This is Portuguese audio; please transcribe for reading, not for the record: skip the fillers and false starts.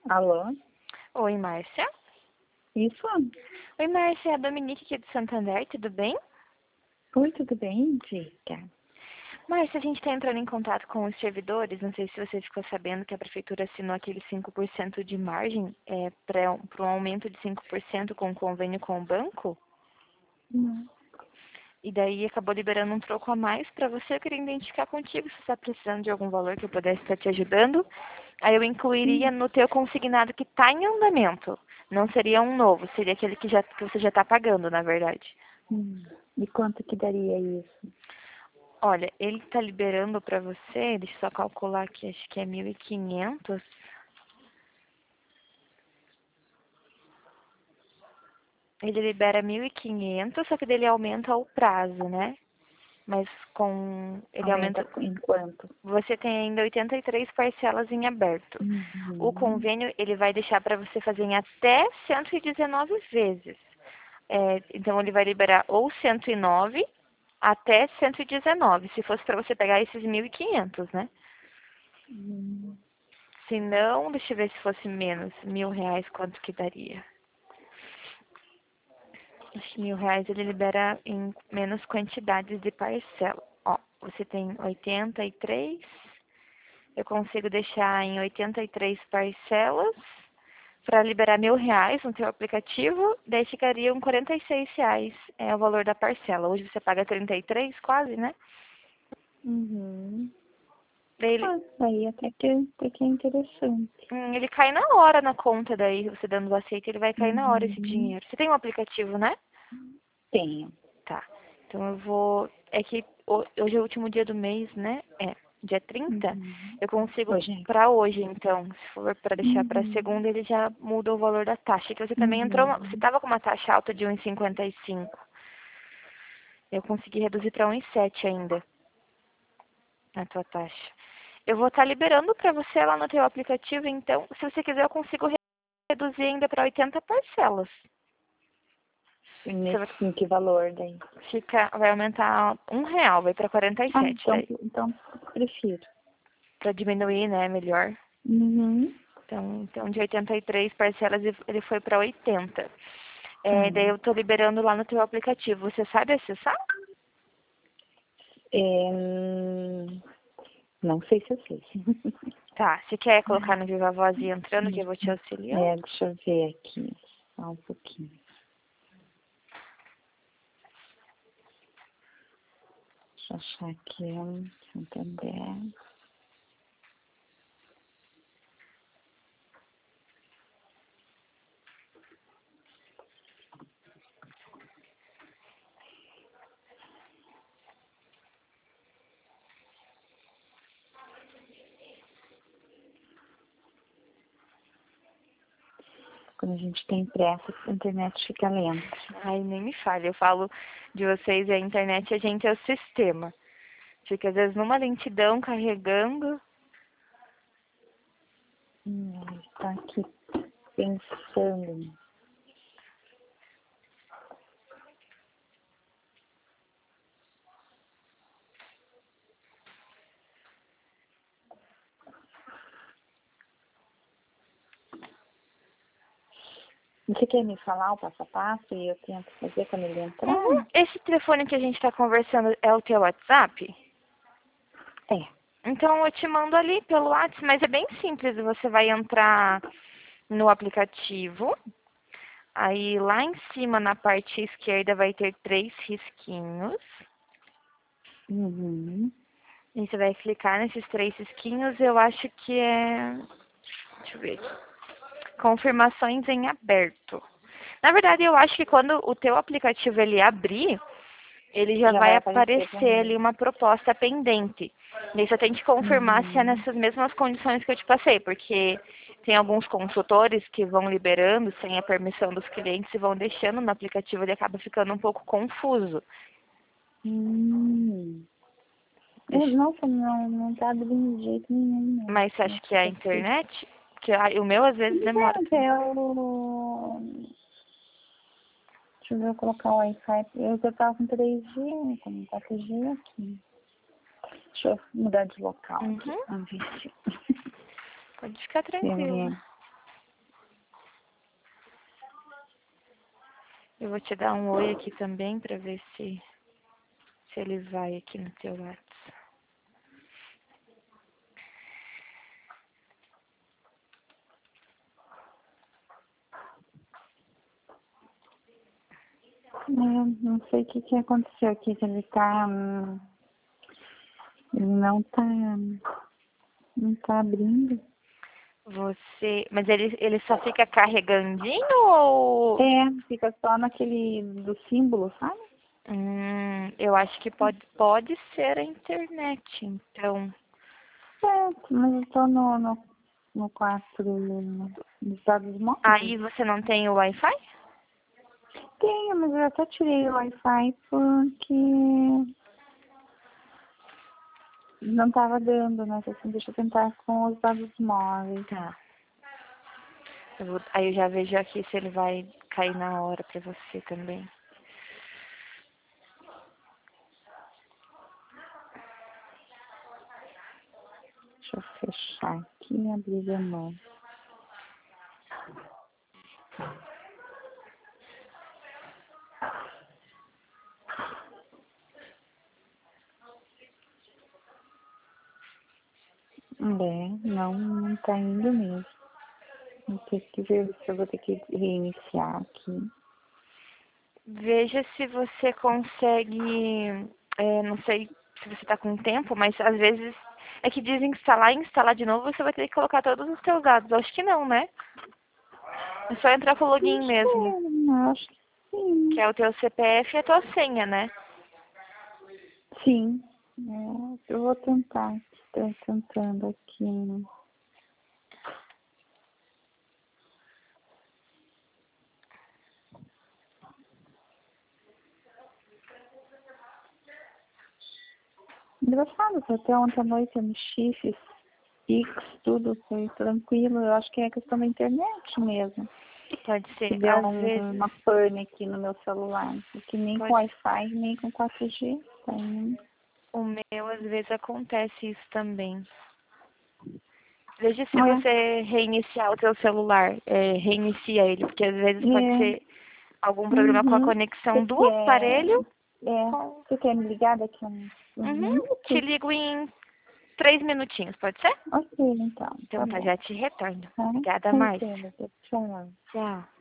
Alô? Oi, Márcia. Isso? Oi, Márcia, é a Dominique aqui de Santander, tudo bem? Oi, tudo bem, Dica? Márcia, a gente está entrando em contato com os servidores, não sei se você ficou sabendo que a Prefeitura assinou aquele 5% de margem para um aumento de 5% com o convênio com o banco, Não. e daí acabou liberando um troco a mais para você. Eu queria identificar contigo se você está precisando de algum valor que eu pudesse estar te ajudando. Aí eu incluiria no teu consignado que está em andamento. Não seria um novo, seria aquele que você já está pagando, na verdade. E quanto que daria isso? Olha, ele está liberando para você, deixa eu só calcular aqui, acho que é 1.500. Ele libera 1.500, só que dele aumenta o prazo, né? Mas ele Aumenta aumenta. em quanto? Você tem ainda 83 parcelas em aberto. O Uhum. convênio, ele vai deixar para você fazer em até 119 vezes. Então, ele vai liberar ou 109 até 119, se fosse para você pegar esses 1.500, né? Hum. Se não, deixa eu ver se fosse menos. R$ 1.000, quanto que daria? Acho que R$ 1.000 ele libera em menos quantidades de parcela. Ó, você tem 83. Eu consigo deixar em 83 parcelas para liberar R$ 1.000 no seu aplicativo. Daí ficariam R$ 46, o valor da parcela. Hoje você paga 33 quase, né? Uhum. Daí Aí até que é interessante. ele cai na hora na conta daí, você dando o aceite, ele vai cair na hora esse Uhum. dinheiro. Você tem um aplicativo, né? Tenho. Tá. Então eu vou. É que hoje é o último dia do mês, né? Dia 30. Uhum. Eu consigo Hoje é. para hoje, então. Se for para deixar para Uhum. segunda, ele já muda o valor da taxa. Que você também entrou. Você Uhum. estava com uma taxa alta de 1,55. Eu consegui reduzir para 1,7 ainda a tua taxa. Eu vou estar liberando para você lá no teu aplicativo, então. Se você quiser, eu consigo reduzir ainda para 80 parcelas. E Você vai, em que valor daí? vai aumentar R$ 1, vai para Ah, 47 daí. então prefiro. Para diminuir, né, melhor. Uhum. Então, de 83 parcelas, ele foi para 80. Daí Tá. eu tô liberando lá no teu aplicativo. Você sabe acessar? Não sei se eu sei. Tá. Você quer colocar no Viva Voz e ir entrando que eu vou te auxiliando? Deixa eu ver aqui. Só um pouquinho. Deixa eu achar aqui. Santander. Quando a gente tem pressa, a internet fica lenta. Ai, nem me fale. Eu falo de vocês e a internet, a gente é o sistema. Fica às vezes numa lentidão carregando. Tá aqui pensando. Você quer me falar o passo a passo e eu tento fazer quando ele entrar? Esse telefone que a gente está conversando é o teu WhatsApp? É. Então eu te mando ali pelo WhatsApp, mas é bem simples. Você vai entrar no aplicativo. Aí lá em cima, na parte esquerda, vai ter 3 risquinhos. Uhum. E você vai clicar nesses 3 risquinhos. Eu acho que é. Deixa eu ver aqui. Confirmações em aberto. Na verdade, eu acho que quando o teu aplicativo ele abrir, ele já Já vai vai aparecer pra aparecer ali mim. uma proposta pendente. E aí você tem que confirmar se é Uhum. nessas mesmas condições que eu te passei, porque tem alguns consultores que vão liberando sem a permissão dos clientes e vão deixando no aplicativo, ele acaba ficando um pouco confuso. Hum. Deixa- Nossa, não tá abrindo de jeito nenhum, não. Mas você acha que é a Nossa, aqui. internet? Que o meu às vezes demora Mas também. deixa eu ver, eu colocar o Wi-Fi. Eu já tava com 3G, com 4G aqui. Deixa eu mudar de local aqui. Uhum, Vamos ver se... pode ficar tranquila. Eu vou te dar um oi aqui também pra ver se ele vai aqui no teu WhatsApp. Não sei o que que aconteceu aqui, que ele tá... ele não tá abrindo. Mas ele só fica carregandinho ou... Fica só naquele do símbolo, sabe? Eu acho que pode ser a internet, então. Mas eu tô no 4 dos dados Aí móveis. você não tem o Wi-Fi? Tenho, mas eu até tirei o Wi-Fi porque não tava dando, né? Assim, deixa eu tentar com os dados móveis. Tá. Aí eu já vejo aqui se ele vai cair na hora pra você também. Deixa eu fechar aqui e abrir de novo. Não tá indo mesmo. Vou ter que ver se eu vou ter que reiniciar aqui. Veja se você consegue, não sei se você tá com tempo, mas às vezes é que desinstalar e instalar de novo, você vai ter que colocar todos os seus dados. Acho que não, né? É só entrar com o login mesmo, Acho que sim. que é o teu CPF e a tua senha, né? Sim. Eu vou tentar. Estou tentando aqui. Engraçado, que até ontem à noite eu mexi, fiz Pix, tudo foi tranquilo. Eu acho que é questão da internet mesmo. Pode Que ser, deu às vezes, uma pane aqui no meu celular. Porque nem com pode, Wi-Fi, nem com 4G tá indo. o meu às vezes acontece isso também. Veja se É, você reiniciar o teu celular, reinicia ele, porque às vezes pode é, ser algum problema com a uhum. conexão Você do quer, aparelho. você quer me ligar daqui a uns Uhum. Te minutos? ligo em 3 minutinhos, pode ser? Ok, então, tá Então tá, bom. já te retorno. Tá? Obrigada, Márcia. Entendo, tchau. Tchau.